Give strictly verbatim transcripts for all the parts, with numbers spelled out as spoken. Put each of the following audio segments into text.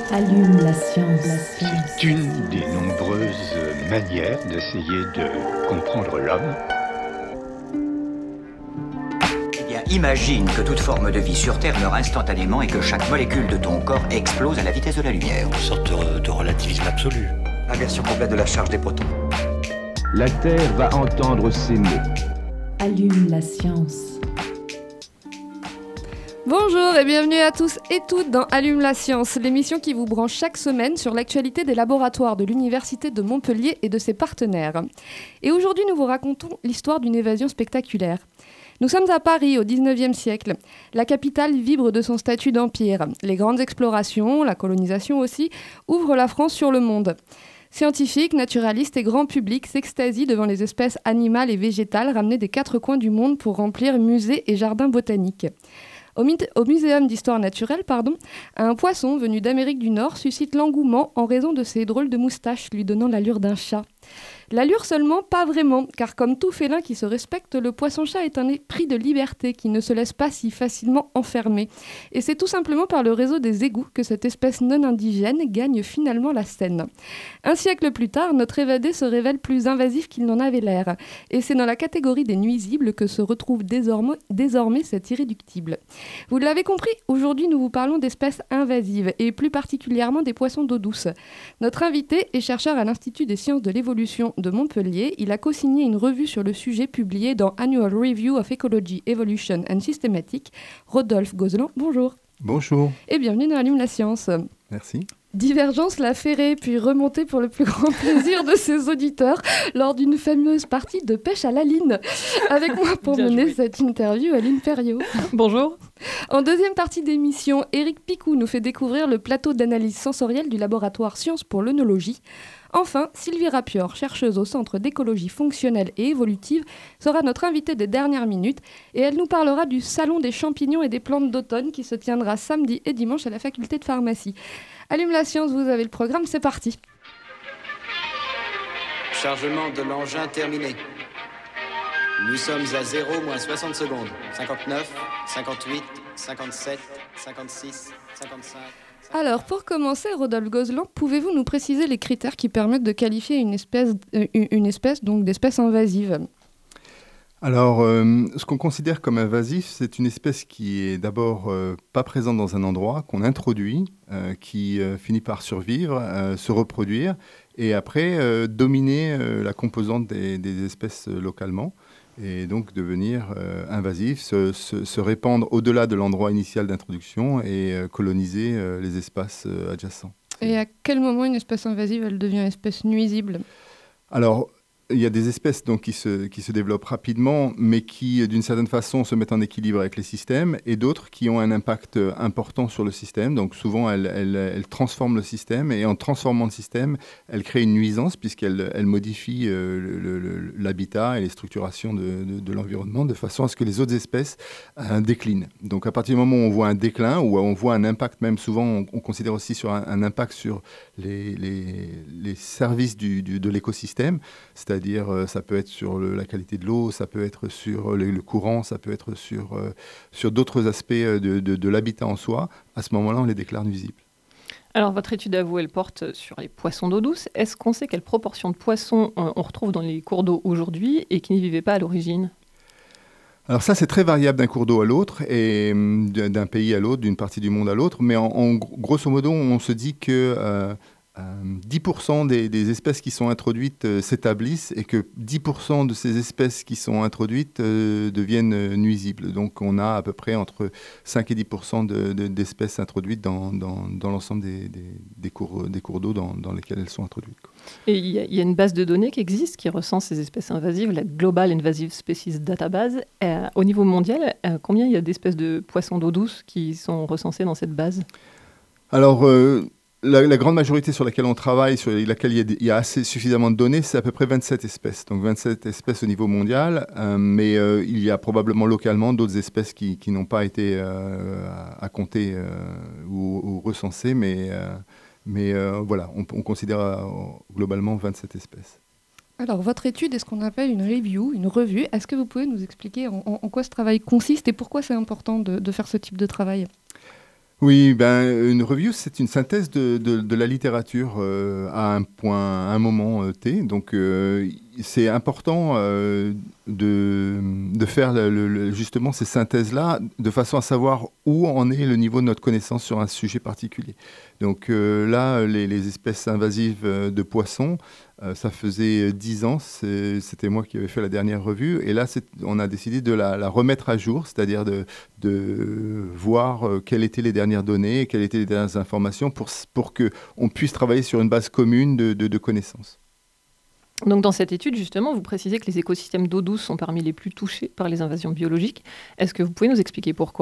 Allume la science. La science. C'est une des nombreuses manières d'essayer de comprendre l'homme. Eh bien, imagine que toute forme de vie sur Terre meurt instantanément et que chaque molécule de ton corps explose à la vitesse de la lumière. Une sorte de, de relativisme absolu. Inversion complète de la charge des protons. La Terre va entendre ces mots. Allume la science. Bonjour et bienvenue à tous et toutes dans Allume la science, l'émission qui vous branche chaque semaine sur l'actualité des laboratoires de l'Université de Montpellier et de ses partenaires. Et aujourd'hui, nous vous racontons l'histoire d'une évasion spectaculaire. Nous sommes à Paris au dix-neuvième siècle. La capitale vibre de son statut d'empire. Les grandes explorations, la colonisation aussi, ouvrent la France sur le monde. Scientifiques, naturalistes et grand public s'extasient devant les espèces animales et végétales ramenées des quatre coins du monde pour remplir musées et jardins botaniques. Au, mi- au Muséum d'histoire naturelle, pardon, un poisson venu d'Amérique du Nord suscite l'engouement en raison de ses drôles de moustaches lui donnant l'allure d'un chat. L'allure seulement, pas vraiment, car comme tout félin qui se respecte, le poisson-chat est un esprit de liberté qui ne se laisse pas si facilement enfermer. Et c'est tout simplement par le réseau des égouts que cette espèce non indigène gagne finalement la scène. Un siècle plus tard, notre évadé se révèle plus invasif qu'il n'en avait l'air. Et c'est dans la catégorie des nuisibles que se retrouve désormais, désormais cet irréductible. Vous l'avez compris, aujourd'hui nous vous parlons d'espèces invasives, et plus particulièrement des poissons d'eau douce. Notre invité est chercheur à l'Institut des sciences de l'évolution de Montpellier. Il a co-signé une revue sur le sujet publiée dans Annual Review of Ecology, Evolution and Systematic. Rodolphe Gozlan, bonjour. Bonjour. Et bienvenue dans Allume la science. Merci. Divergence l'a ferré, puis remonté pour le plus grand plaisir de ses auditeurs lors d'une fameuse partie de pêche à la line. Avec moi pour Bien mener joué. cette interview, Aline Perriot. Bonjour. En deuxième partie d'émission, Éric Picou nous fait découvrir le plateau d'analyse sensorielle du laboratoire Sciences pour l'œnologie. Enfin, Sylvie Rapior, chercheuse au Centre d'écologie fonctionnelle et évolutive, sera notre invitée des dernières minutes et elle nous parlera du Salon des champignons et des plantes d'automne qui se tiendra samedi et dimanche à la faculté de pharmacie. Allume la science, vous avez le programme, c'est parti. Chargement de l'engin terminé. Nous sommes à zéro moins soixante secondes. cinquante-neuf, cinquante-huit, cinquante-sept, cinquante-six, cinquante-cinq... Alors, pour commencer, Rodolphe Gozlan, pouvez-vous nous préciser les critères qui permettent de qualifier une espèce, euh, une espèce donc d'espèce invasive ? Alors, euh, ce qu'on considère comme invasif, c'est une espèce qui est d'abord euh, pas présente dans un endroit, qu'on introduit, euh, qui euh, finit par survivre, euh, se reproduire, et après euh, dominer euh, la composante des, des espèces euh, localement, et donc devenir euh, invasif, se, se, se répandre au-delà de l'endroit initial d'introduction et euh, coloniser euh, les espaces euh, adjacents. Et à quel moment une espèce invasive, elle devient espèce nuisible ? Alors, il y a des espèces donc, qui, se, qui se développent rapidement, mais qui, d'une certaine façon, se mettent en équilibre avec les systèmes, et d'autres qui ont un impact important sur le système. Donc souvent, elles, elles, elles transforment le système, et en transformant le système, elles créent une nuisance, puisqu'elles elles modifient euh, le, le, l'habitat et les structurations de, de, de l'environnement, de façon à ce que les autres espèces euh, déclinent. Donc à partir du moment où on voit un déclin, ou on voit un impact, même souvent, on, on considère aussi sur un, un impact sur les, les, les services du, du, de l'écosystème, c'est-à-dire C'est-à-dire, euh, ça peut être sur le, la qualité de l'eau, ça peut être sur le, le courant, ça peut être sur, euh, sur d'autres aspects de, de, de l'habitat en soi. À ce moment-là, on les déclare nuisibles. Alors, votre étude à vous, elle porte sur les poissons d'eau douce. Est-ce qu'on sait quelle proportion de poissons euh, on retrouve dans les cours d'eau aujourd'hui et qui n'y vivaient pas à l'origine ? Alors ça, c'est très variable d'un cours d'eau à l'autre, et euh, d'un pays à l'autre, d'une partie du monde à l'autre. Mais en, en grosso modo, on se dit que... Euh, Euh, dix pour cent des, des espèces qui sont introduites euh, s'établissent, et que dix pour cent de ces espèces qui sont introduites euh, deviennent euh, nuisibles. Donc on a à peu près entre cinq et dix pour cent de, de, d'espèces introduites dans, dans, dans l'ensemble des, des, des, cours, des cours d'eau dans, dans lesquels elles sont introduites, quoi. Et il y, y a une base de données qui existe qui recense ces espèces invasives, la Global Invasive Species Database. Euh, au niveau mondial, euh, combien il y a d'espèces de poissons d'eau douce qui sont recensées dans cette base ? Alors... Euh, La, la grande majorité sur laquelle on travaille, sur laquelle il y a, il y a assez suffisamment de données, c'est à peu près vingt-sept espèces. Donc vingt-sept espèces au niveau mondial, euh, mais euh, il y a probablement localement d'autres espèces qui, qui n'ont pas été euh, à, à compter euh, ou, ou recensées, mais, euh, mais euh, voilà, on, on considère euh, globalement vingt-sept espèces. Alors, votre étude est ce qu'on appelle une review, une revue. Est-ce que vous pouvez nous expliquer en, en, en quoi ce travail consiste et pourquoi c'est important de, de faire ce type de travail ? Oui, ben, une review, c'est une synthèse de, de, de la littérature euh, à un point, à un moment euh, T. Donc, euh, c'est important euh, de, de faire le, le, justement ces synthèses-là de façon à savoir où en est le niveau de notre connaissance sur un sujet particulier. Donc euh, là, les, les espèces invasives de poissons, euh, ça faisait dix ans, c'est, c'était moi qui avais fait la dernière revue, et là, c'est, on a décidé de la, la remettre à jour, c'est-à-dire de, de voir euh, quelles étaient les dernières données, quelles étaient les dernières informations, pour, pour qu'on puisse travailler sur une base commune de, de, de connaissances. Donc dans cette étude, justement, vous précisez que les écosystèmes d'eau douce sont parmi les plus touchés par les invasions biologiques. Est-ce que vous pouvez nous expliquer pourquoi ?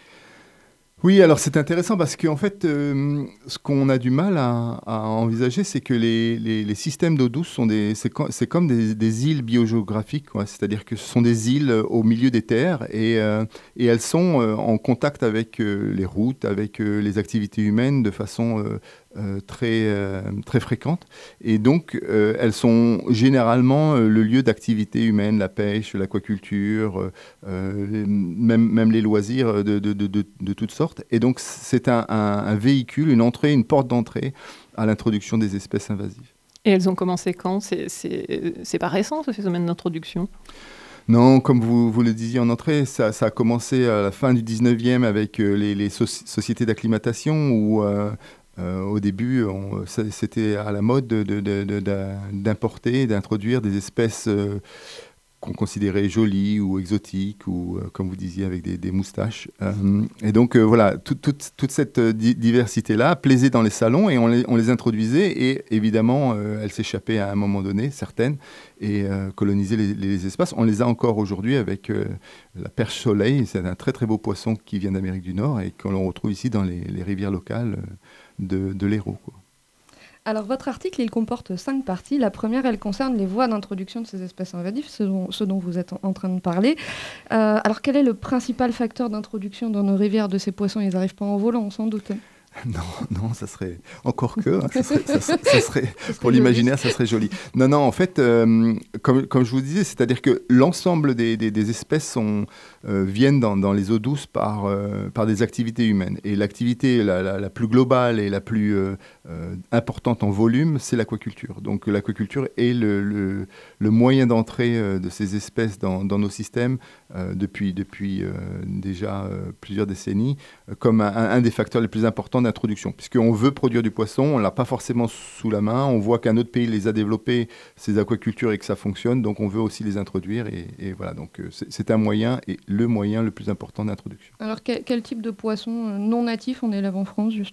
Oui, alors c'est intéressant parce qu'en fait, euh, ce qu'on a du mal à, à envisager, c'est que les, les, les systèmes d'eau douce sont des, c'est, com- c'est comme des, des îles biogéographiques, quoi. C'est-à-dire que ce sont des îles au milieu des terres et, euh, et elles sont euh, en contact avec euh, les routes, avec euh, les activités humaines de façon euh, euh, très, euh, très fréquente. Et donc, euh, elles sont généralement euh, le lieu d'activité humaine, la pêche, l'aquaculture, euh, euh, même, même les loisirs de, de, de, de, de toutes sortes. Et donc, c'est un, un, un véhicule, une entrée, une porte d'entrée à l'introduction des espèces invasives. Et elles ont commencé quand ? c'est, c'est, c'est pas récent, ce phénomène d'introduction ? Non, comme vous, vous le disiez en entrée, ça, ça a commencé à la fin du dix-neuvième avec euh, les, les soci- sociétés d'acclimatation où, euh, euh, au début, on, ça, c'était à la mode de, de, de, de, d'importer, d'introduire des espèces euh, qu'on considérait jolies ou exotiques, ou euh, comme vous disiez, avec des, des moustaches. Euh, et donc, euh, voilà, tout, tout, toute cette di- diversité-là plaisait dans les salons et on les, on les introduisait. Et évidemment, euh, elles s'échappaient à un moment donné, certaines, et euh, colonisaient les, les espaces. On les a encore aujourd'hui avec euh, la perche soleil. C'est un très, très beau poisson qui vient d'Amérique du Nord et qu'on retrouve ici dans les, les rivières locales de, de l'Hérault, quoi. Alors, votre article, il comporte cinq parties. La première, elle concerne les voies d'introduction de ces espèces invasives, ce dont, ce dont vous êtes en, en train de parler. Euh, alors, quel est le principal facteur d'introduction dans nos rivières de ces poissons ? Ils n'arrivent pas en volant, sans doute. Non, non, ça serait encore que, hein, ça serait, ça serait, ça serait pour l'imaginaire, ça serait joli. Non, non, en fait, euh, comme, comme je vous disais, c'est-à-dire que l'ensemble des, des, des espèces sont, euh, viennent dans, dans les eaux douces par, euh, par des activités humaines. Et l'activité la, la, la plus globale et la plus euh, euh, importante en volume, c'est l'aquaculture. Donc l'aquaculture est le, le, le moyen d'entrée euh, de ces espèces dans, dans nos systèmes euh, depuis, depuis euh, déjà euh, plusieurs décennies, euh, comme un, un des facteurs les plus importants d'introduction, puisqu'on veut produire du poisson, on ne l'a pas forcément sous la main, on voit qu'un autre pays les a développés, ces aquacultures, et que ça fonctionne, donc on veut aussi les introduire, et, et voilà, donc c'est, c'est un moyen, et le moyen le plus important d'introduction. Alors, quel, quel type de poisson non natif on élève en France, justement ?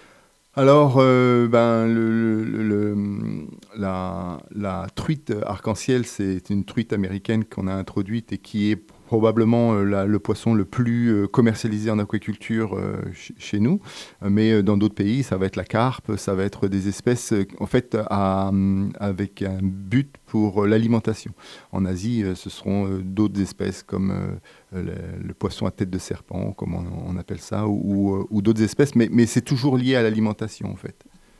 Alors, euh, ben, le, le, le, la, la truite arc-en-ciel, c'est une truite américaine qu'on a introduite et qui est probablement euh, la, le poisson le plus euh, commercialisé en aquaculture euh, ch- chez nous. Mais euh, dans d'autres pays, ça va être la carpe, ça va être des espèces, euh, en fait, à, avec un but pour euh, l'alimentation. En Asie, euh, ce seront euh, d'autres espèces comme euh, le, le poisson à tête de serpent, comme on, on appelle ça, ou, ou, ou d'autres espèces, mais, mais c'est toujours lié à l'alimentation, en fait.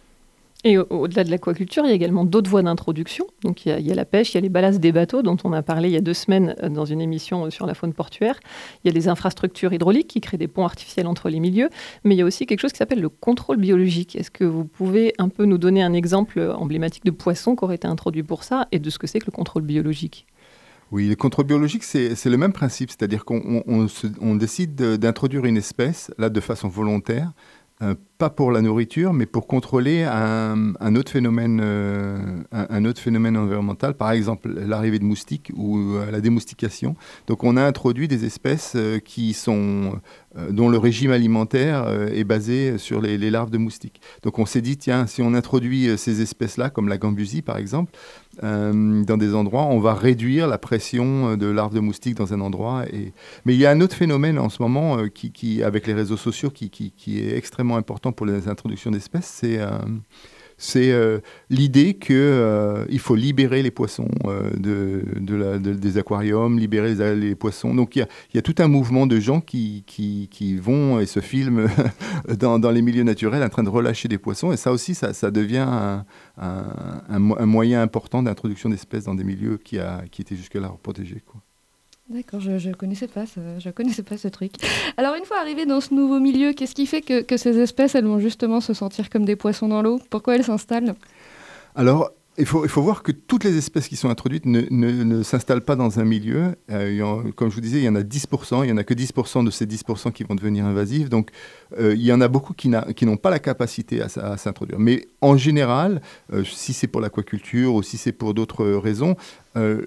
Et au- au-delà de l'aquaculture, il y a également d'autres voies d'introduction. Donc il y a, il y a la pêche, il y a les ballasts des bateaux dont on a parlé il y a deux semaines euh, dans une émission euh, sur la faune portuaire. Il y a les infrastructures hydrauliques qui créent des ponts artificiels entre les milieux. Mais il y a aussi quelque chose qui s'appelle le contrôle biologique. Est-ce que vous pouvez un peu nous donner un exemple emblématique de poisson qui aurait été introduit pour ça et de ce que c'est que le contrôle biologique ? Oui, le contrôle biologique, c'est, c'est le même principe. C'est-à-dire qu'on on, on se, on décide de, d'introduire une espèce, là, de façon volontaire, Euh, pas pour la nourriture, mais pour contrôler un, un, autre phénomène, euh, un, un autre phénomène environnemental, par exemple l'arrivée de moustiques ou euh, la démoustication. Donc on a introduit des espèces euh, qui sont, euh, dont le régime alimentaire euh, est basé sur les, les larves de moustiques. Donc on s'est dit, tiens, si on introduit euh, ces espèces-là, comme la gambusie par exemple, euh, dans des endroits, on va réduire la pression de larves de moustiques dans un endroit. Et... Mais il y a un autre phénomène en ce moment, euh, qui, qui, avec les réseaux sociaux, qui, qui, qui est extrêmement important pour les introductions d'espèces, c'est, euh, c'est euh, l'idée qu'il euh, faut libérer les poissons euh, de, de la, de, des aquariums, libérer les, les poissons. Donc il y a, il y a tout un mouvement de gens qui, qui, qui vont et se filment dans, dans les milieux naturels en train de relâcher des poissons. Et ça aussi, ça, ça devient un, un, un, un moyen important d'introduction d'espèces dans des milieux qui, a, qui étaient jusque-là protégés, quoi. D'accord, je ne connaissais pas ce, je connaissais pas ce truc. Alors, une fois arrivées dans ce nouveau milieu, qu'est-ce qui fait que, que ces espèces, elles vont justement se sentir comme des poissons dans l'eau ? Pourquoi elles s'installent ? Alors, il faut, il faut voir que toutes les espèces qui sont introduites ne, ne, ne s'installent pas dans un milieu. Euh, il y en, comme je vous disais, il y en a dix pour cent. Il n'y en a que dix pour cent de ces dix pour cent qui vont devenir invasives. Donc, euh, il y en a beaucoup qui, n'a, qui n'ont pas la capacité à, à s'introduire. Mais en général, euh, si c'est pour l'aquaculture ou si c'est pour d'autres raisons, euh,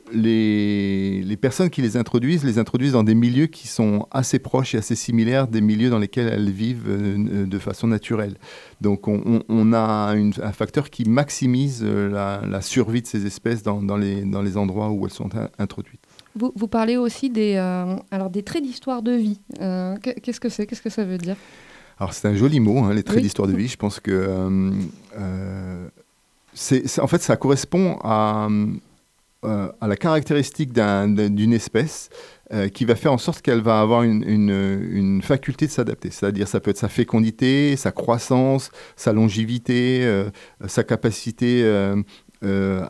les, les personnes qui les introduisent, les introduisent dans des milieux qui sont assez proches et assez similaires des milieux dans lesquels elles vivent euh, de façon naturelle. Donc, on, on, on a une, un facteur qui maximise euh, la, la survie de ces espèces dans, dans, les, dans les endroits où elles sont in, introduites. Vous, vous parlez aussi des, euh, alors des traits d'histoire de vie. Euh, qu'est-ce que c'est ? Qu'est-ce que ça veut dire ? Alors, c'est un joli mot, hein, les traits oui. d'histoire de vie. Je pense que euh, euh, c'est, c'est, en fait, ça correspond à... Euh, à la caractéristique d'un, d'une espèce euh, qui va faire en sorte qu'elle va avoir une, une, une faculté de s'adapter. C'est-à-dire, ça peut être sa fécondité, sa croissance, sa longévité, euh, sa capacité euh, euh,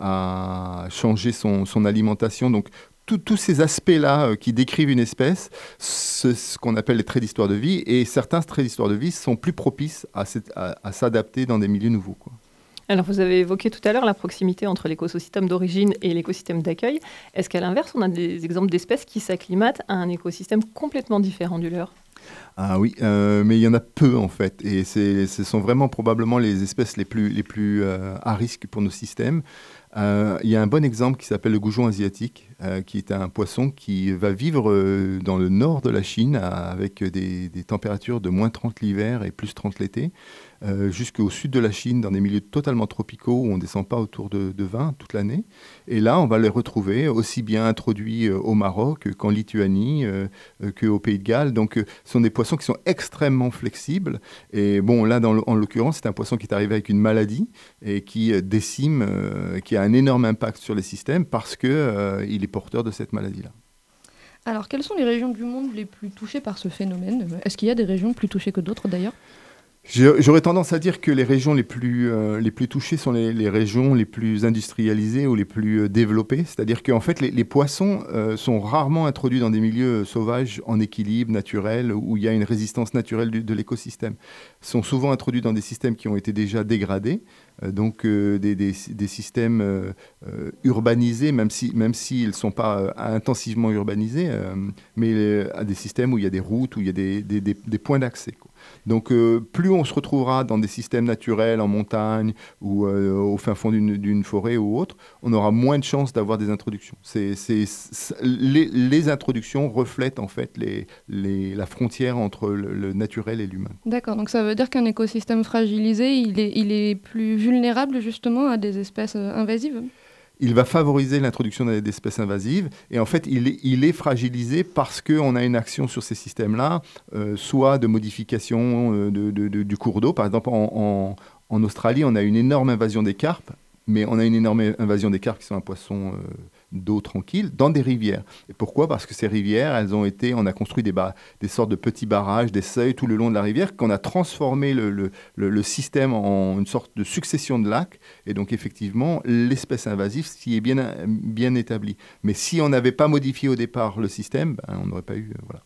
à changer son, son alimentation. Donc, tous ces aspects-là euh, qui décrivent une espèce, c'est ce qu'on appelle les traits d'histoire de vie. Et certains traits d'histoire de vie sont plus propices à, à, à s'adapter dans des milieux nouveaux, quoi. Alors, vous avez évoqué tout à l'heure la proximité entre l'écosystème d'origine et l'écosystème d'accueil. Est-ce qu'à l'inverse, on a des exemples d'espèces qui s'acclimatent à un écosystème complètement différent du leur ? Ah oui, euh, mais il y en a peu en fait. Et c'est, ce sont vraiment probablement les espèces les plus, les plus euh, à risque pour nos systèmes. Euh, il y a un bon exemple qui s'appelle le goujon asiatique, euh, qui est un poisson qui va vivre euh, dans le nord de la Chine à, avec des, des températures de moins trente l'hiver et plus trente l'été, euh, jusqu'au sud de la Chine, dans des milieux totalement tropicaux où on ne descend pas autour de, de vingt toute l'année. Et là, on va les retrouver aussi bien introduits euh, au Maroc qu'en Lituanie, euh, euh, qu'au Pays de Galles. Donc, euh, ce sont des poissons qui sont extrêmement flexibles. Et bon, là, dans le, en l'occurrence, c'est un poisson qui est arrivé avec une maladie et qui euh, décime, euh, qui a un énorme impact sur les systèmes parce qu'il euh, est porteur de cette maladie-là. Alors, quelles sont les régions du monde les plus touchées par ce phénomène ? Est-ce qu'il y a des régions plus touchées que d'autres, d'ailleurs ? J'aurais tendance à dire que les régions les plus, euh, les plus touchées sont les, les régions les plus industrialisées ou les plus euh, développées. C'est-à-dire qu'en fait, les, les poissons euh, sont rarement introduits dans des milieux sauvages en équilibre naturel où il y a une résistance naturelle du, de l'écosystème. Ils sont souvent introduits dans des systèmes qui ont été déjà dégradés, euh, donc euh, des, des, des systèmes euh, euh, urbanisés, même si, même s'ils ne sont pas euh, intensivement urbanisés, euh, mais euh, à des systèmes où il y a des routes, où il y a des, des, des, des points d'accès, quoi. Donc, euh, plus on se retrouvera dans des systèmes naturels, en montagne ou euh, au fin fond d'une, d'une forêt ou autre, on aura moins de chances d'avoir des introductions. C'est, c'est, c'est, les, les introductions reflètent en fait les, les, la frontière entre le, le naturel et l'humain. D'accord, donc ça veut dire qu'un écosystème fragilisé, il est, il est plus vulnérable justement à des espèces invasives ? Il va favoriser l'introduction d'espèces invasives et en fait, il est, il est fragilisé parce qu'on a une action sur ces systèmes-là, euh, soit de modification euh, de, de, de, du cours d'eau. Par exemple, en, en, en Australie, on a une énorme invasion des carpes, mais on a une énorme invasion des carpes qui sont un poisson euh, d'eau tranquille dans des rivières. Et pourquoi ? Parce que ces rivières, elles ont été, on a construit des, bar- des sortes de petits barrages, des seuils tout le long de la rivière, qu'on a transformé le, le, le, le système en une sorte de succession de lacs. Et donc effectivement, l'espèce invasive s'y est bien, bien établie. Mais si on n'avait pas modifié au départ le système, ben, on n'aurait pas eu... Euh, voilà.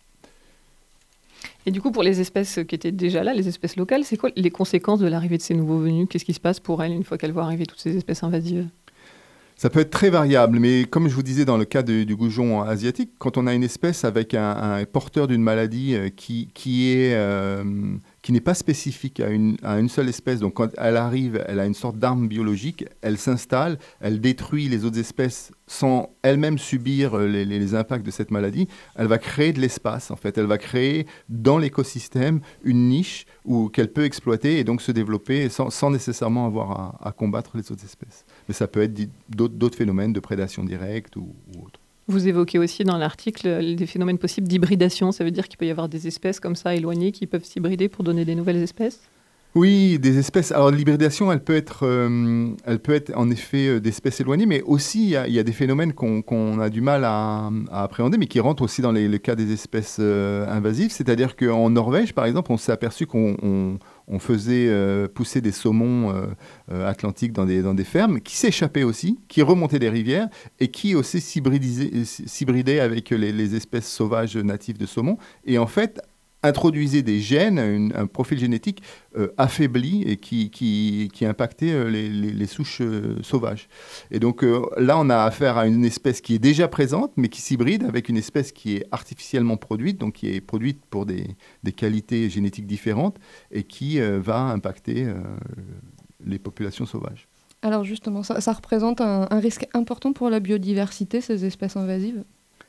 Et du coup, pour les espèces qui étaient déjà là, les espèces locales, c'est quoi les conséquences de l'arrivée de ces nouveaux venus ? Qu'est-ce qui se passe pour elles une fois qu'elles voient arriver toutes ces espèces invasives ? Ça peut être très variable, mais comme je vous disais dans le cas de, du goujon asiatique, quand on a une espèce avec un, un porteur d'une maladie euh, qui, qui, est, euh, qui n'est pas spécifique à une, à une seule espèce, donc quand elle arrive, elle a une sorte d'arme biologique, elle s'installe, elle détruit les autres espèces sans elle-même subir les, les, les impacts de cette maladie, elle va créer de l'espace, en fait. Elle va créer dans l'écosystème une niche où, qu'elle peut exploiter et donc se développer sans, sans nécessairement avoir à, à combattre les autres espèces. Mais ça peut être d'autres, d'autres phénomènes de prédation directe ou, ou autre. Vous évoquez aussi dans l'article des phénomènes possibles d'hybridation. Ça veut dire qu'il peut y avoir des espèces comme ça éloignées qui peuvent s'hybrider pour donner des nouvelles espèces ? Oui, des espèces. Alors l'hybridation, elle peut être, euh, elle peut être en effet euh, d'espèces éloignées, mais aussi il y a, il y a des phénomènes qu'on, qu'on a du mal à, à appréhender, mais qui rentrent aussi dans les, le cas des espèces euh, invasives. C'est-à-dire qu'en Norvège, par exemple, on s'est aperçu qu'on on, on faisait euh, pousser des saumons euh, euh, atlantiques dans des, dans des fermes, qui s'échappaient aussi, qui remontaient des rivières et qui aussi s'hybridisaient, s'hybridaient avec les, les espèces sauvages natives de saumon. Et en fait, introduisait des gènes, une, un profil génétique euh, affaibli et qui, qui, qui impactait euh, les, les, les souches euh, sauvages. Et donc euh, là, on a affaire à une espèce qui est déjà présente, mais qui s'hybride avec une espèce qui est artificiellement produite, donc qui est produite pour des, des qualités génétiques différentes et qui euh, va impacter euh, les populations sauvages. Alors justement, ça, ça représente un, un risque important pour la biodiversité, ces espèces invasives ?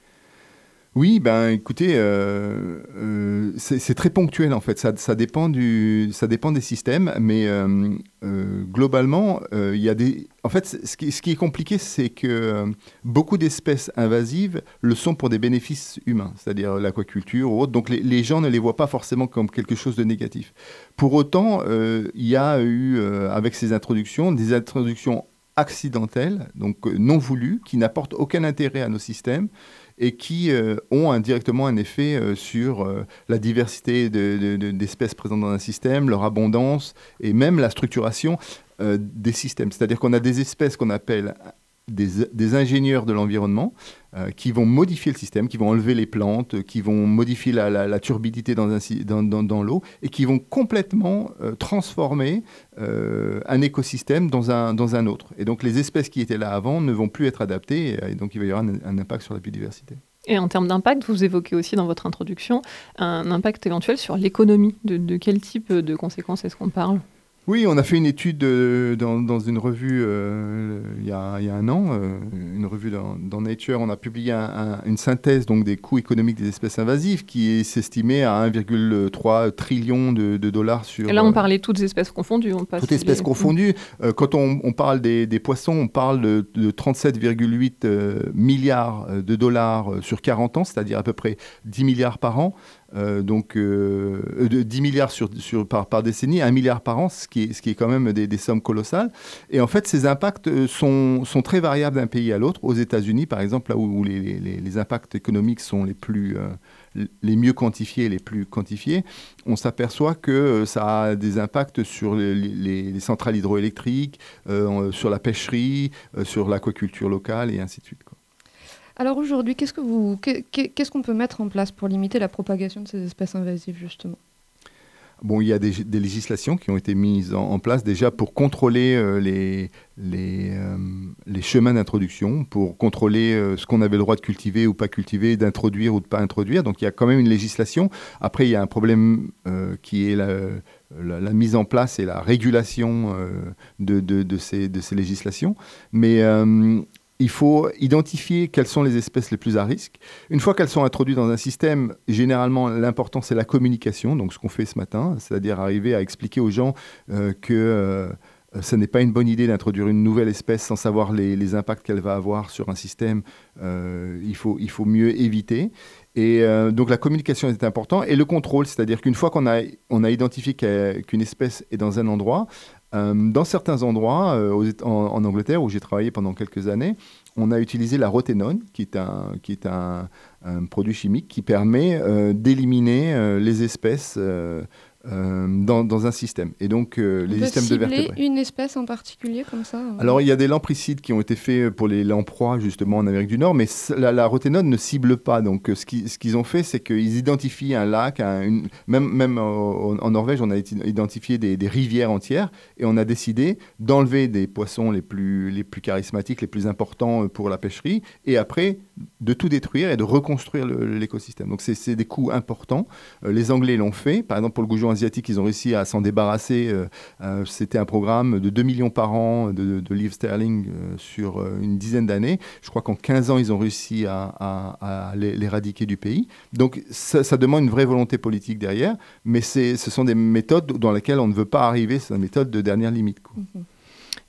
Oui, ben écoutez, euh, euh, c'est, c'est très ponctuel en fait. Ça, ça dépend du, ça dépend des systèmes, mais euh, euh, globalement, euh, il y a des. En fait, ce qui, ce qui est compliqué, c'est que euh, beaucoup d'espèces invasives le sont pour des bénéfices humains, c'est-à-dire l'aquaculture ou autre. Donc les, les gens ne les voient pas forcément comme quelque chose de négatif. Pour autant, euh, il y a eu euh, avec ces introductions des introductions accidentelles, donc euh, non voulues, qui n'apportent aucun intérêt à nos systèmes et qui euh, ont indirectement un effet euh, sur euh, la diversité de, de, de, d'espèces présentes dans un système, leur abondance et même la structuration euh, des systèmes. C'est-à-dire qu'on a des espèces qu'on appelle des, des ingénieurs de l'environnement euh, qui vont modifier le système, qui vont enlever les plantes, qui vont modifier la, la, la turbidité dans, un, dans, dans, dans l'eau et qui vont complètement euh, transformer euh, un écosystème dans un, dans un autre. Et donc les espèces qui étaient là avant ne vont plus être adaptées et, et donc il va y avoir un, un impact sur la biodiversité. Et en termes d'impact, vous évoquez aussi dans votre introduction un impact éventuel sur l'économie. De, de quel type de conséquences est-ce qu'on parle ? Oui, on a fait une étude euh, dans, dans une revue euh, il, y a, il y a un an, euh, une revue dans, dans Nature. On a publié un, un, une synthèse donc, des coûts économiques des espèces invasives qui s'estimait à un virgule trois trillion de, de dollars sur... Et là, on parlait toutes espèces confondues. On passe toutes espèces les... confondues. Euh, quand on, on parle des, des poissons, on parle de, de trente-sept virgule huit euh, milliards de dollars sur quarante ans, c'est-à-dire à peu près dix milliards par an. Euh, donc euh, de dix milliards sur, sur, par, par décennie, un milliard par an, ce qui est, ce qui est quand même des, des sommes colossales. Et en fait, ces impacts sont, sont très variables d'un pays à l'autre. Aux États-Unis, par exemple, là où, où les, les, les impacts économiques sont les, plus, euh, les mieux quantifiés, les plus quantifiés, on s'aperçoit que ça a des impacts sur les, les, les centrales hydroélectriques, euh, sur la pêcherie, euh, sur l'aquaculture locale et ainsi de suite, quoi. Alors aujourd'hui, qu'est-ce, que vous, qu'est-ce qu'on peut mettre en place pour limiter la propagation de ces espèces invasives, justement ? Bon, il y a des, des législations qui ont été mises en, en place déjà pour contrôler euh, les, les, euh, les chemins d'introduction, pour contrôler euh, ce qu'on avait le droit de cultiver ou pas cultiver, d'introduire ou de pas introduire. Donc il y a quand même une législation. Après, il y a un problème euh, qui est la, la, la mise en place et la régulation euh, de, de, de, ces, de ces législations. Mais... Euh, il faut identifier quelles sont les espèces les plus à risque. Une fois qu'elles sont introduites dans un système, généralement, l'important, c'est la communication, donc ce qu'on fait ce matin, c'est-à-dire arriver à expliquer aux gens euh, que euh, ce n'est pas une bonne idée d'introduire une nouvelle espèce sans savoir les, les impacts qu'elle va avoir sur un système. Euh, il faut, il faut mieux éviter. Et euh, donc la communication est importante. Et le contrôle, c'est-à-dire qu'une fois qu'on a, on a identifié qu'une espèce est dans un endroit, Euh, dans certains endroits, euh, aux, en, en Angleterre, où j'ai travaillé pendant quelques années, on a utilisé la roténone, qui est un, qui est un, un produit chimique qui permet euh, d'éliminer euh, les espèces euh, euh, dans, dans un système. Et donc, euh, les systèmes de vertébrés. On peut cibler une espèce en particulier comme ça euh... Alors, il y a des lampricides qui ont été faits pour les lamproies, justement, en Amérique du Nord, mais la, la roténone ne cible pas. Donc, ce, qui, ce qu'ils ont fait, c'est qu'ils identifient un lac, un, une, même, même en, en Norvège, on a identifié des, des rivières entières, et on a décidé d'enlever des poissons les plus, les plus charismatiques, les plus importants pour la pêcherie, et après, de tout détruire et de reconstruire le, l'écosystème. Donc, c'est, c'est des coûts importants. Euh, les Anglais l'ont fait. Par exemple, pour le goujon asiatique, ils ont réussi à s'en débarrasser. Euh, euh, c'était un programme de deux millions par an de, de livres sterling euh, sur euh, une dizaine d'années. Je crois qu'en quinze ans, ils ont réussi à, à, à l'éradiquer du pays. Donc, ça, ça demande une vraie volonté politique derrière, mais c'est, ce sont des méthodes dans lesquelles on ne veut pas arriver. C'est une méthode de dernière limite, quoi. Mmh.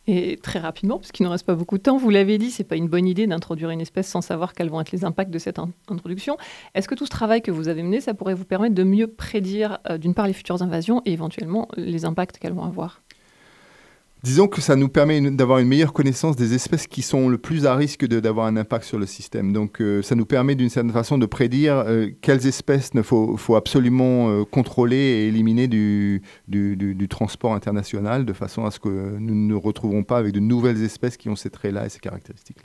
Et très rapidement, parce qu'il ne reste pas beaucoup de temps, vous l'avez dit, ce n'est pas une bonne idée d'introduire une espèce sans savoir quels vont être les impacts de cette in- introduction. Est-ce que tout ce travail que vous avez mené, ça pourrait vous permettre de mieux prédire, euh, d'une part, les futures invasions et éventuellement les impacts qu'elles vont avoir ? Disons que ça nous permet une, d'avoir une meilleure connaissance des espèces qui sont le plus à risque de, d'avoir un impact sur le système. Donc euh, ça nous permet d'une certaine façon de prédire euh, quelles espèces il faut, faut absolument euh, contrôler et éliminer du, du, du, du transport international, de façon à ce que nous ne nous retrouvons pas avec de nouvelles espèces qui ont ces traits-là et ces caractéristiques-là.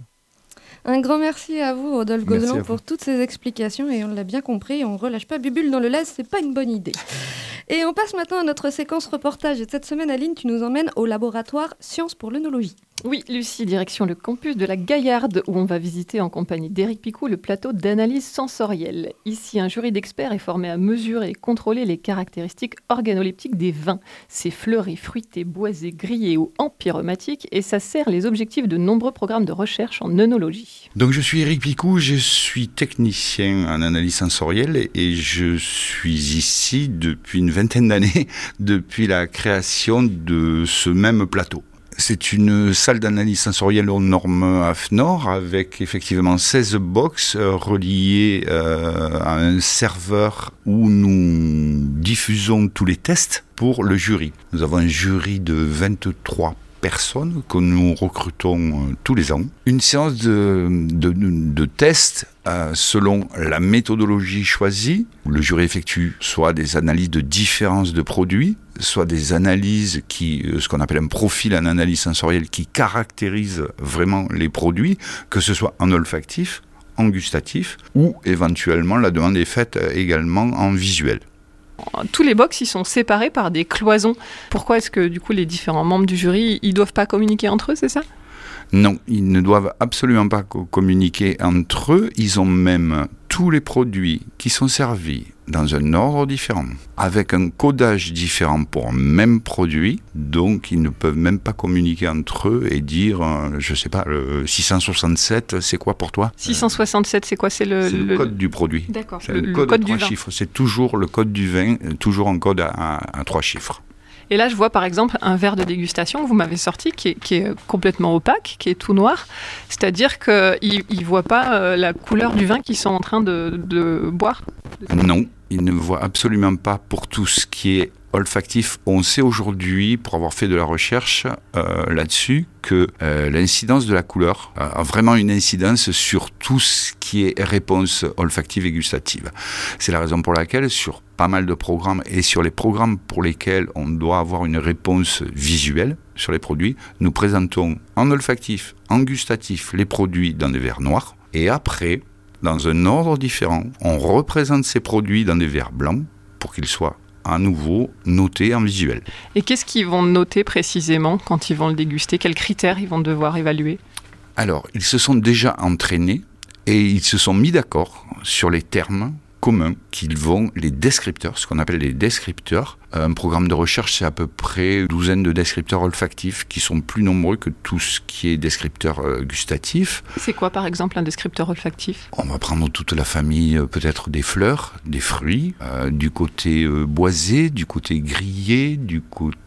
Un grand merci à vous, Rodolphe Merci Gozlan, à vous. pour toutes ces explications. Et on l'a bien compris, on ne relâche pas Bubule dans le lait, c'est pas une bonne idée. Et on passe maintenant à notre séquence reportage. Et cette semaine, Aline, tu nous emmènes au laboratoire Sciences pour l'œnologie. Oui, Lucie, direction le campus de la Gaillarde, où on va visiter en compagnie d'Éric Picou le plateau d'analyse sensorielle. Ici, un jury d'experts est formé à mesurer et contrôler les caractéristiques organoleptiques des vins. C'est fleuri, fruité, boisé, grillé ou empyromatique, et ça sert les objectifs de nombreux programmes de recherche en œnologie. Donc je suis Éric Picou, je suis technicien en analyse sensorielle et je suis ici depuis une vingtaine d'années, depuis la création de ce même plateau. C'est une salle d'analyse sensorielle aux normes A F N O R avec effectivement seize box euh, reliées euh, à un serveur où nous diffusons tous les tests pour le jury. Nous avons un jury de vingt-trois personnes que nous recrutons euh, tous les ans. Une séance de, de, de tests euh, selon la méthodologie choisie. Le jury effectue soit des analyses de différence de produits, soit des analyses qui, euh, ce qu'on appelle un profil en analyse sensorielle qui caractérise vraiment les produits, que ce soit en olfactif, en gustatif, ou éventuellement la demande est faite également en visuel. Tous les box, ils sont séparés par des cloisons. Pourquoi est-ce que du coup les différents membres du jury, ils doivent pas communiquer entre eux, c'est ça ? Non, ils ne doivent absolument pas co- communiquer entre eux. Ils ont même tous les produits qui sont servis dans un ordre différent, avec un codage différent pour un même produit. Donc, ils ne peuvent même pas communiquer entre eux et dire, euh, je ne sais pas, le six cent soixante-sept, c'est quoi pour toi ? six cent soixante-sept, c'est quoi ? C'est le, C'est le, le... code du produit. D'accord, C'est le, le, le code, code à du trois vin. chiffres. C'est toujours le code du vin, toujours un code à, à, à trois chiffres. Et là, je vois par exemple un verre de dégustation que vous m'avez sorti qui est, qui est complètement opaque, qui est tout noir. C'est-à-dire qu'ils ne voient pas euh, la couleur du vin qu'ils sont en train de, de boire. Non, ils ne voient absolument pas pour tout ce qui est olfactif. On sait aujourd'hui, pour avoir fait de la recherche euh, là-dessus, que euh, l'incidence de la couleur a vraiment une incidence sur tout ce qui est réponse olfactive et gustative. C'est la raison pour laquelle, sur pas mal de programmes et sur les programmes pour lesquels on doit avoir une réponse visuelle sur les produits, nous présentons en olfactif, en gustatif, les produits dans des verres noirs. Et après, dans un ordre différent, on représente ces produits dans des verres blancs pour qu'ils soient à nouveau notés en visuel. Et qu'est-ce qu'ils vont noter précisément quand ils vont le déguster ? Quels critères ils vont devoir évaluer ? Alors, ils se sont déjà entraînés et ils se sont mis d'accord sur les termes communs qu'ils vont, les descripteurs, ce qu'on appelle les descripteurs. Un programme de recherche, c'est à peu près une douzaine de descripteurs olfactifs qui sont plus nombreux que tout ce qui est descripteur euh, gustatif. C'est quoi par exemple un descripteur olfactif ? On va prendre toute la famille euh, peut-être des fleurs, des fruits, euh, du côté euh, boisé, du côté grillé, du côté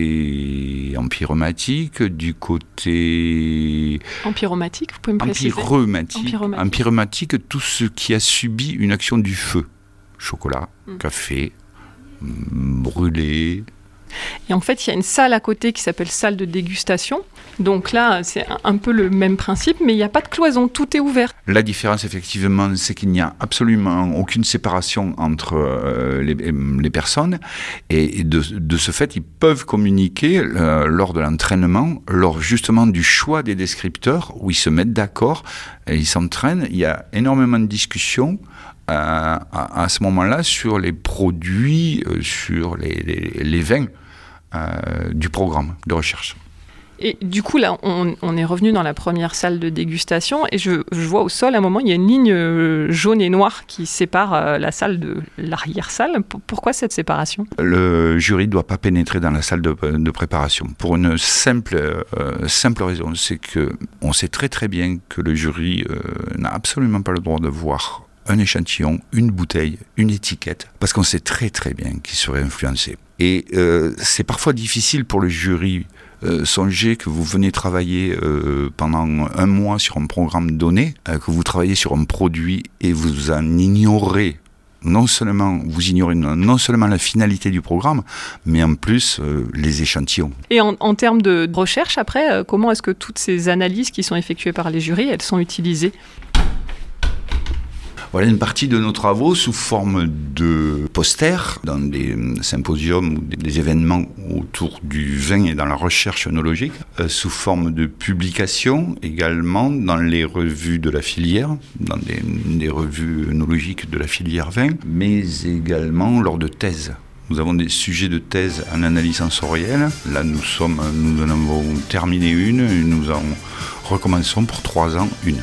empyromatique, du côté... Empyromatique, vous pouvez me préciser ? Empyromatique. Empyromatique. Empyromatique, tout ce qui a subi une action du feu. Chocolat, Mm. café, mm, brûlé. Et en fait, il y a une salle à côté qui s'appelle salle de dégustation. Donc là, c'est un- un peu le même principe, mais il n'y a pas de cloison, tout est ouvert. La différence, effectivement, c'est qu'il n'y a absolument aucune séparation entre euh, les, les personnes. Et de, de ce fait, ils peuvent communiquer euh, lors de l'entraînement, lors justement du choix des descripteurs, où ils se mettent d'accord et ils s'entraînent. Il y a énormément de discussions euh, à, à ce moment-là sur les produits, euh, sur les, les, les vins euh, du programme de recherche. Et du coup, là, on, on est revenu dans la première salle de dégustation et je, je vois au sol, à un moment, il y a une ligne euh, jaune et noire qui sépare euh, la salle de l'arrière-salle. P- pourquoi cette séparation ? Le jury ne doit pas pénétrer dans la salle de, de préparation pour une simple, euh, simple raison, c'est qu'on sait très très bien que le jury euh, n'a absolument pas le droit de voir un échantillon, une bouteille, une étiquette, parce qu'on sait très très bien qu'il serait influencé. Et euh, c'est parfois difficile pour le jury Euh, songez que vous venez travailler euh, pendant un mois sur un programme donné, euh, que vous travaillez sur un produit et vous en ignorez non seulement, vous ignorez non seulement la finalité du programme, mais en plus euh, les échantillons. Et en, en termes de recherche, après, euh, comment est-ce que toutes ces analyses qui sont effectuées par les jurys, elles sont utilisées ? Voilà une partie de nos travaux sous forme de posters dans des symposiums ou des événements autour du vin et dans la recherche œnologique, euh, sous forme de publications également dans les revues de la filière, dans des, des revues œnologiques de la filière vin, mais également lors de thèses. Nous avons des sujets de thèse en analyse sensorielle. Là, nous, sommes, nous en avons terminé une et nous en recommençons pour trois ans une.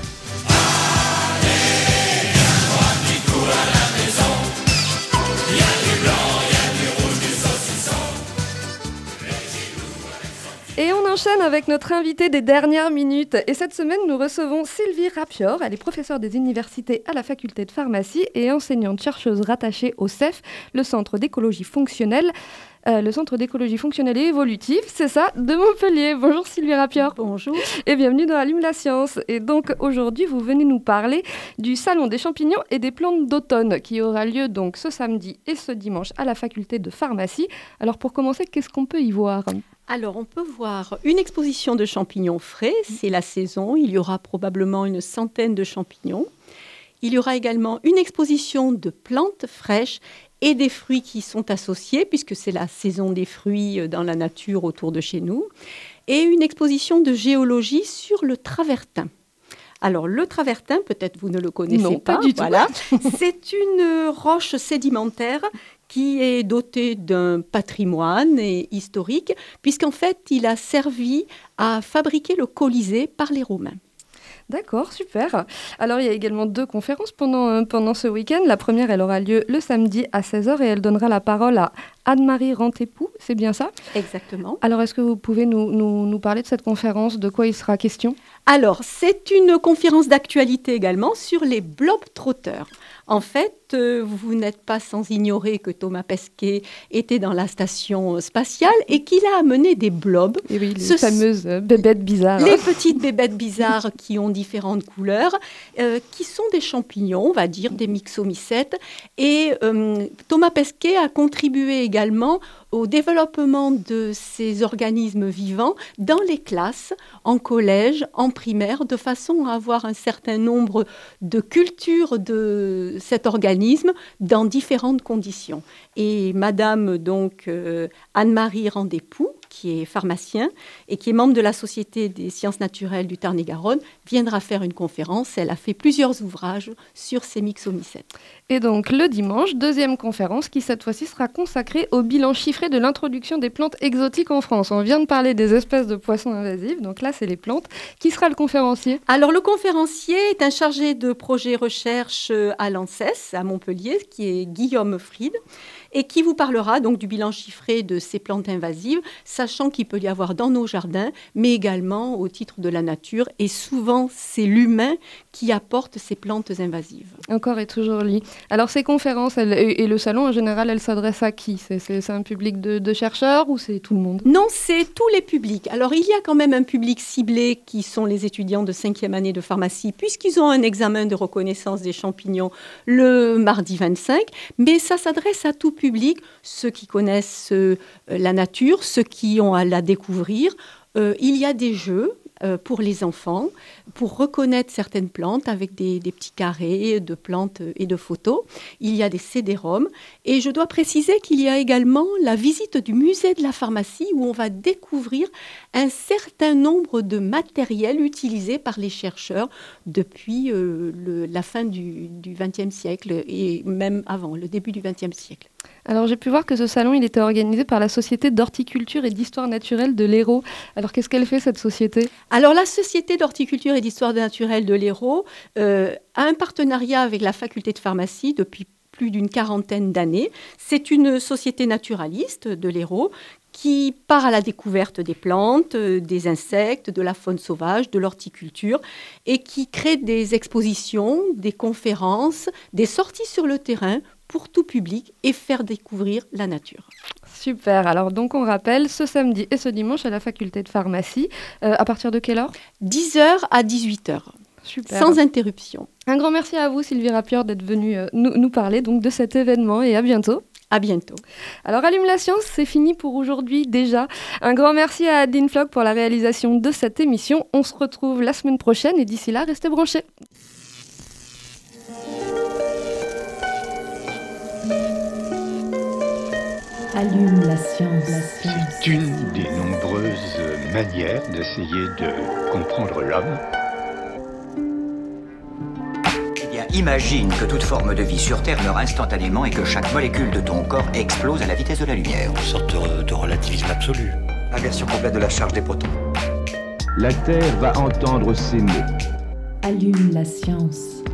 Et on enchaîne avec notre invité des dernières minutes. Et cette semaine, nous recevons Sylvie Rapior. Elle est professeure des universités à la faculté de pharmacie et enseignante-chercheuse rattachée au C E F, le Centre d'écologie fonctionnelle. Euh, le Centre d'écologie fonctionnelle et évolutive, c'est ça, de Montpellier. Bonjour Sylvie Rapior. Bonjour. Et bienvenue dans Allume la science. Et donc aujourd'hui, vous venez nous parler du Salon des champignons et des plantes d'automne qui aura lieu donc ce samedi et ce dimanche à la faculté de pharmacie. Alors pour commencer, qu'est-ce qu'on peut y voir ? Alors, on peut voir une exposition de champignons frais, c'est la saison, il y aura probablement une centaine de champignons. Il y aura également une exposition de plantes fraîches et des fruits qui sont associés, puisque c'est la saison des fruits dans la nature autour de chez nous, et une exposition de géologie sur le travertin. Alors, le travertin, peut-être vous ne le connaissez non, pas. pas du tout. Voilà. C'est une roche sédimentaire qui est doté d'un patrimoine et historique, puisqu'en fait, il a servi à fabriquer le Colisée par les Romains. D'accord, super. Alors, il y a également deux conférences pendant, euh, pendant ce week-end. La première, elle aura lieu le samedi à seize heures et elle donnera la parole à Anne-Marie Rantépou, c'est bien ça ? Exactement. Alors, est-ce que vous pouvez nous, nous, nous parler de cette conférence, de quoi il sera question ? Alors, c'est une conférence d'actualité également sur les globetrotters. En fait, euh, vous n'êtes pas sans ignorer que Thomas Pesquet était dans la station spatiale et qu'il a amené des blobs. Et oui, les Ce fameuses euh, bébêtes bizarres. Les petites bébêtes bizarres qui ont différentes couleurs, euh, qui sont des champignons, on va dire, des myxomycètes. Et euh, Thomas Pesquet a contribué également au développement de ces organismes vivants dans les classes, en collège, en primaire, de façon à avoir un certain nombre de cultures de cet organisme dans différentes conditions. Et Madame donc euh, Anne-Marie Rantépou, qui est pharmacien et qui est membre de la Société des sciences naturelles du Tarn-et-Garonne, viendra faire une conférence. Elle a fait plusieurs ouvrages sur ces myxomycètes. Et donc le dimanche, deuxième conférence qui cette fois-ci sera consacrée au bilan chiffré de l'introduction des plantes exotiques en France. On vient de parler des espèces de poissons invasives, donc là c'est les plantes. Qui sera le conférencier ? Alors le conférencier est un chargé de projet recherche à l'ANSES, à Montpellier, qui est Guillaume Fried, et qui vous parlera donc du bilan chiffré de ces plantes invasives, sachant qu'il peut y avoir dans nos jardins, mais également au titre de la nature. Et souvent, c'est l'humain qui apporte ces plantes invasives. Encore et toujours lui. Alors ces conférences elles, et, et le salon en général, elles s'adressent à qui ? c'est, c'est, c'est un public de, de chercheurs ou c'est tout le monde ? Non, c'est tous les publics. Alors il y a quand même un public ciblé qui sont les étudiants de cinquième année de pharmacie, puisqu'ils ont un examen de reconnaissance des champignons le mardi vingt-cinq, mais ça s'adresse à tout public, ceux qui connaissent euh, la nature, ceux qui ont à la découvrir. Euh, il y a des jeux euh, pour les enfants, pour reconnaître certaines plantes avec des, des petits carrés de plantes et de photos. Il y a des C D-ROM. Et je dois préciser qu'il y a également la visite du musée de la pharmacie où on va découvrir un certain nombre de matériels utilisés par les chercheurs depuis euh, le, la fin du vingtième siècle et même avant, le début du vingtième siècle. Alors j'ai pu voir que ce salon il était organisé par la Société d'horticulture et d'histoire naturelle de l'Hérault. Alors qu'est-ce qu'elle fait cette société ? Alors la Société d'horticulture et d'histoire naturelle de l'Hérault euh, a un partenariat avec la faculté de pharmacie depuis plus d'une quarantaine d'années. C'est une société naturaliste de l'Hérault qui part à la découverte des plantes, des insectes, de la faune sauvage, de l'horticulture, et qui crée des expositions, des conférences, des sorties sur le terrain pour tout public et faire découvrir la nature. Super, alors donc on rappelle, ce samedi et ce dimanche à la faculté de pharmacie, euh, à partir de quelle heure ? dix heures à dix-huit heures. Super. Sans interruption. Un grand merci à vous Sylvie Rapior d'être venue euh, nous, nous parler donc de cet événement et à bientôt. À bientôt. Alors Allume la science, c'est fini pour aujourd'hui déjà. Un grand merci à Adeline Flock pour la réalisation de cette émission. On se retrouve la semaine prochaine et d'ici là, restez branchés. Allume la science. La science. C'est une des nombreuses manières d'essayer de comprendre l'homme. Eh bien, imagine que toute forme de vie sur Terre meurt instantanément et que chaque molécule de ton corps explose à la vitesse de la lumière. Une sorte de, de relativisme absolu. Inversion complète de la charge des protons. La Terre va entendre ces mots. Allume la science.